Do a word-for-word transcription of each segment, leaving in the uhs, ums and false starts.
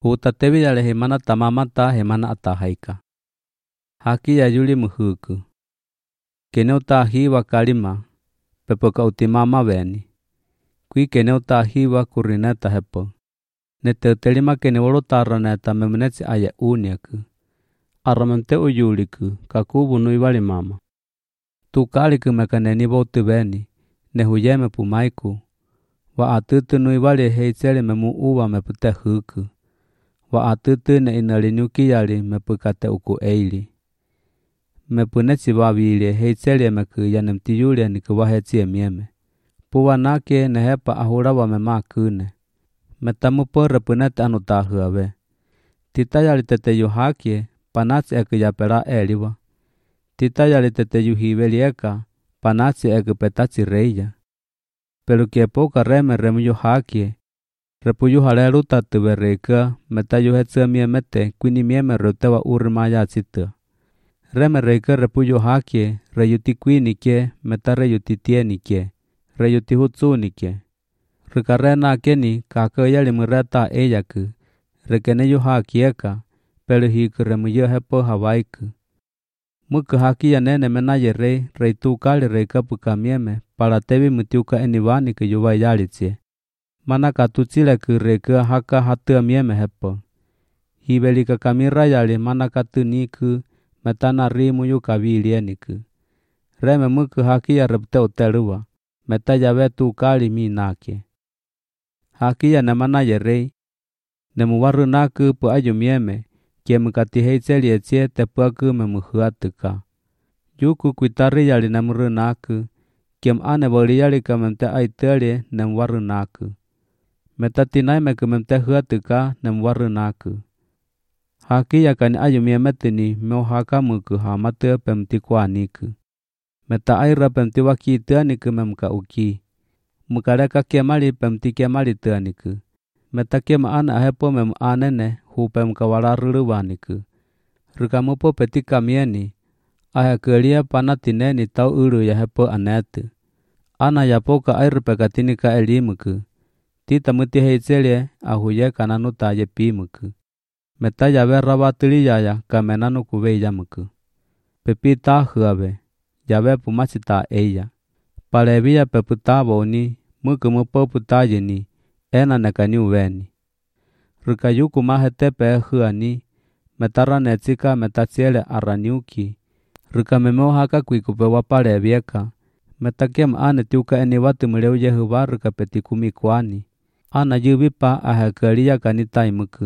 Utatevi yale hemana tamamata hemana atahaika. Haki ya yuli muhuku. Kene utahiwa kalima, pepoka utimama veni. Kui kene utahiwa kurineta hepo. Nete telima kene wolotaraneta memunetsi aya uniaku. Aramante uyuliku, kakubu nuivali mama. Tukaliku mekaneni votu veni, nehuyeme pumaiku. Wa atutu nuivali heitseli memu uwa mepute huku. Wa atutu ne inalinyuki yali mepukate uku eili. Mepunetsi vavili heitseli meku yanemtiyulia nikuwahetsi mieme. Puwa nake nehepa ahurawa memakune. Metamupore punete anutahuave. Tita yali tete yuhakie, panatsi eku yapela eliwa. Tita yali tete yuhivelieka, panatsi eku petatsi reija. Pelu kiepoka reme remu yuhakie, repu yuhalelu tatuve reika, meta yuhetsia miemete kuini mieme reutewa urimaya tsitua. Reme reika repu yuhakie, reyuti kuinikie, meta reyuti tienikie, reyuti hutsunikie. Rikarena keni kaka yali mureta eyaku, rekene yuhakieka, pelu hiku remu yuhepo hawaiku. Muku haki ya nene menaye rei, rei tukali reika puka mieme, para tevi mutiuka enivani ke yuwa yalitsie. Mana katutsile ku reika haka hatua mieme hepo. Hibelika kamira yali mana katu niku, metana rimu yuka vilieniku. Reme muku haki ya repte uteluwa, meta yawe tukali minake. Haki ya nemanaye rei, nemuwaru naku pu ayu mieme, kie mukati heitseli etsie tepuaku memuhuatuka. Yuku kuitari yali nemuru naku, kiem ane voli yali kamemte aiteli nemuwaru naku. Metatinai meku memte huatuka nemuwaru naku. Haki ya kani ayu miemetini meuhaka muku hamate pemti kuaniku. Meta aira pemti waki tuaniku memka uki. Mukaleka kiemali pemti kiemali tuaniku. Meta kiema ane ahepo memu anene hupem kawalaruluwaniku. Rikamupo peti kamieni, ahe kelia panatineni tau ulu ya hepo anetu. Ana yapoka airu pekatini ka elimuku. Tita muti heitselie ahuye kananuta ye pimuku. Meta yawe rabatili yaya kamenanu kuweya muku. Pepi ta huave, yawe pumasi ta eya. Palevia peputa boni, muku mupo putayeni, ena nekani uweni. Rikayuku mahete pe huani, metara netsika metatsiele araniuki. Rikamemeo haka kuikupe wapalevieka. Metakiem ane tiuka eniwatu muleu yehuwa rikapeti kumikwani. Ana yubipa ahekelia kanita imuku.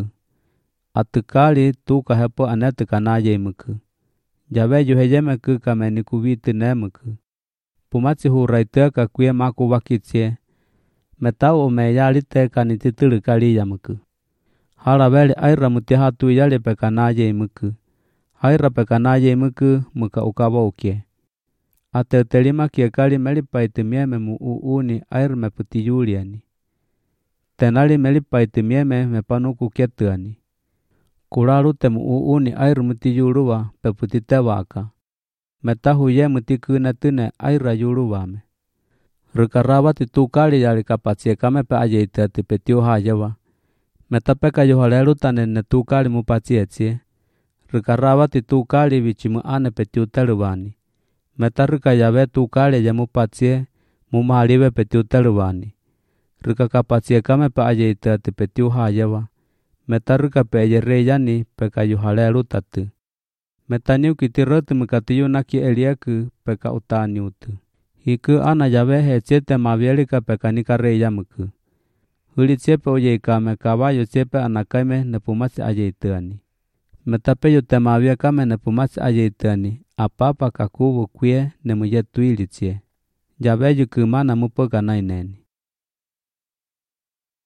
Atukali tuka hepo anetuka naye imuku. Yawe yuheyemeku kameni kuvitu nemuku. Pumatsi huraiteka kuye maku wakitsie. Metau omeyalite kanititulu kaliya muku. Haraveli aira mutihatu yali pekanaye imuku. Aira pekanaye imuku muka ukavo ukie. Ateutelima kiekali melipaitu mieme mu uuni air meputi yuliani. Tenali melipaitu mieme mepanuku ketuani. Kulalute mu uuni air muti yuluwa peputi tewaka. Metahuye muti kunetune aira yuluwame. Rikarawati tukali yali kapatsie kame pe ayeitati petiu hayewa. Metapeka yuhalelu tanene tukali mupatsietsie. Rikarawati tukali vichimu ane petiu teluwani. Metarika yawe tukali ya mupatsie mumahaliwe petiu teluwani. Rika kapatsie kame pe ayeitati petiu hayewa. Metarika pe yereyani peka yuhalelu tatu. Metaniu kitirotu mukatiyu naki elieku peka utaniutu. Hiku ana yawe hetsiete mavielika peka nika reyamuku. Huli tsiepe oyeikame kawayo tsiepe anakaime nepumasi ayeituani. Metape yute maviekame nepumasi ayeituani. Apapa kakubu kuye nemuyetuilitsie. Yawe yukumana mupoka naineni.